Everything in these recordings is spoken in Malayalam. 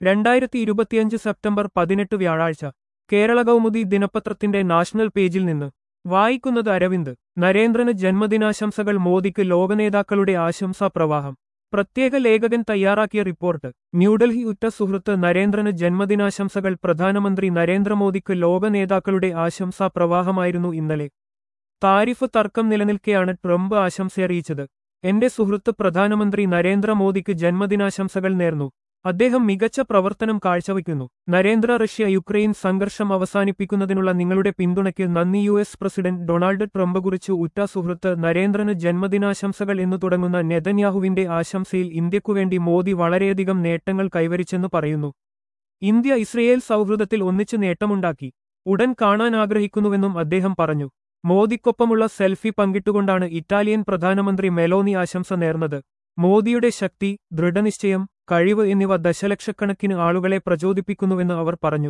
2025 സെപ്റ്റംബർ 18 വ്യാഴാഴ്ച കേരള കൗമുദി ദിനപത്രത്തിന്റെ നാഷണൽ പേജിൽ നിന്ന് വായിക്കുന്നത് അരവിന്ദ്. നരേന്ദ്രന് ജന്മദിനാശംസകൾ, മോദിക്ക് ലോകനേതാക്കളുടെ ആശംസാ പ്രവാഹം. പ്രത്യേക ലേഖകൻ തയ്യാറാക്കിയ റിപ്പോർട്ട്. ന്യൂഡൽഹി. ഉറ്റ സുഹൃത്ത് നരേന്ദ്രന് ജന്മദിനാശംസകൾ. പ്രധാനമന്ത്രി നരേന്ദ്രമോദിക്ക് ലോക നേതാക്കളുടെ ആശംസാ പ്രവാഹമായിരുന്നു ഇന്നലെ. താരിഫ് തർക്കം നിലനിൽക്കെയാണ് ട്രംപ് ആശംസയറിയിച്ചത്. എന്റെ സുഹൃത്ത് പ്രധാനമന്ത്രി നരേന്ദ്രമോദിക്ക് ജന്മദിനാശംസകൾ നേർന്നു. അദ്ദേഹം മികച്ച പ്രവർത്തനം കാഴ്ചവയ്ക്കുന്നു. നരേന്ദ്ര. റഷ്യ യുക്രൈൻ സംഘർഷം അവസാനിപ്പിക്കുന്നതിനുള്ള നിങ്ങളുടെ പിന്തുണയ്ക്ക് നന്ദി. യുഎസ് പ്രസിഡന്റ് ഡൊണാൾഡ് ട്രംപ് കുറിച്ച് ഉറ്റ സുഹൃത്ത് നരേന്ദ്രന് ജന്മദിനാശംസകൾ എന്നു തുടങ്ങുന്ന നെതന്യാഹുവിന്റെ ആശംസയിൽ ഇന്ത്യക്കുവേണ്ടി മോദി വളരെയധികം നേട്ടങ്ങൾ കൈവരിച്ചെന്ന് പറയുന്നു. ഇന്ത്യ ഇസ്രയേൽ സൗഹൃദത്തിൽ ഒന്നിച്ച് നേട്ടമുണ്ടാക്കി. ഉടൻ കാണാൻ ആഗ്രഹിക്കുന്നുവെന്നും അദ്ദേഹം പറഞ്ഞു. മോദിക്കൊപ്പമുള്ള സെൽഫി പങ്കിട്ടുകൊണ്ടാണ് ഇറ്റാലിയൻ പ്രധാനമന്ത്രി മെലോനി ആശംസ നേർന്നത്. മോദിയുടെ ശക്തി, ദൃഢനിശ്ചയം, കഴിവ് എന്നിവ ദശലക്ഷക്കണക്കിന് ആളുകളെ പ്രചോദിപ്പിക്കുന്നുവെന്ന് അവർ പറഞ്ഞു.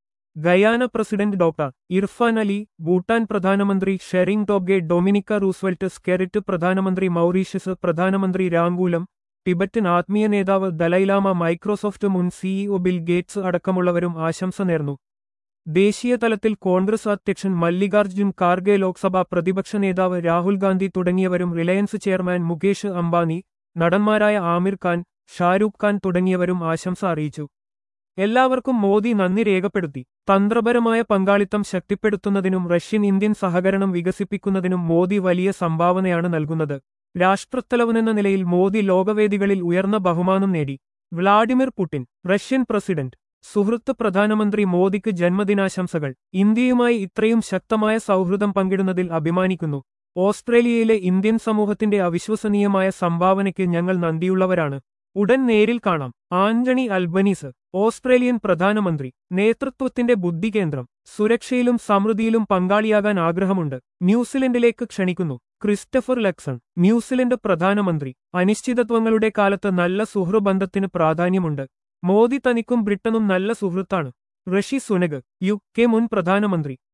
Guyana president doctor Irfan Ali, Bhutan പ്രധാനമന്ത്രി Tshering Tobgay, Dominica Roosevelt Skerrit പ്രധാനമന്ത്രി മൗറീഷ്യസ് പ്രധാനമന്ത്രി രാങ്കൂലം, ടിബറ്റൻ ആത്മീയ നേതാവ് ദലൈലാമ, മൈക്രോസോഫ്റ്റ് മുൻ സിഇഒ ബിൽ ഗേറ്റ്സ് അടക്കമുള്ളവരും ആശംസ നേർന്നു. ദേശീയ തലത്തിൽ കോൺഗ്രസ് അധ്യക്ഷൻ മല്ലികാർജ്ജുൻ ഖാർഗെ, ലോക്സഭാ പ്രതിപക്ഷ നേതാവ് രാഹുൽ ഗാന്ധി തുടങ്ങിയവരും റിലയൻസ് ചെയർമാൻ മുകേഷ് അംബാനി, നടന്മാരായ ആമിർ ഖാൻ, ഷാരൂഖ് ഖാൻ തുടങ്ങിയവരും ആശംസ അറിയിച്ചു. എല്ലാവർക്കും മോദി നന്ദി രേഖപ്പെടുത്തി. തന്ത്രപരമായ പങ്കാളിത്തം ശക്തിപ്പെടുത്തുന്നതിനും റഷ്യൻ ഇന്ത്യൻ സഹകരണം വികസിപ്പിക്കുന്നതിനും മോദി വലിയ സംഭാവനയാണ് നൽകുന്നത്. രാഷ്ട്രത്തലവനെന്ന നിലയിൽ മോദി ലോകവേദികളിൽ ഉയർന്ന ബഹുമാനം നേടി. Vladimir Putin. Russian president. സുഹൃത്ത് പ്രധാനമന്ത്രി മോദിക്ക് ജന്മദിനാശംസകൾ. ഇന്ത്യയുമായി ഇത്രയും ശക്തമായ സൗഹൃദം പങ്കിടുന്നതിൽ അഭിമാനിക്കുന്നു. ഓസ്ട്രേലിയയിലെ ഇന്ത്യൻ സമൂഹത്തിന്റെ അവിശ്വസനീയമായ സംഭാവനയ്ക്ക് ഞങ്ങൾ നന്ദിയുള്ളവരാണ്. ഉടൻ നേരിൽ കാണാം. Anthony Albanese. ഓസ്ട്രേലിയൻ പ്രധാനമന്ത്രി. നേതൃത്വത്തിന്റെ ബുദ്ധികേന്ദ്രം. സുരക്ഷയിലും സമൃദ്ധിയിലും പങ്കാളിയാകാൻ ആഗ്രഹമുണ്ട്. ന്യൂസിലൻഡിലേക്ക് ക്ഷണിക്കുന്നു. Christopher Luxon. ന്യൂസിലൻഡ് പ്രധാനമന്ത്രി. അനിശ്ചിതത്വങ്ങളുടെ കാലത്ത് നല്ല സുഹൃബന്ധത്തിന് പ്രാധാന്യമുണ്ട്. മോദി തനിക്കും ബ്രിട്ടനും നല്ല സുഹൃത്താണ്. ഋഷി സുനക്. യു.കെ മുൻ പ്രധാനമന്ത്രി.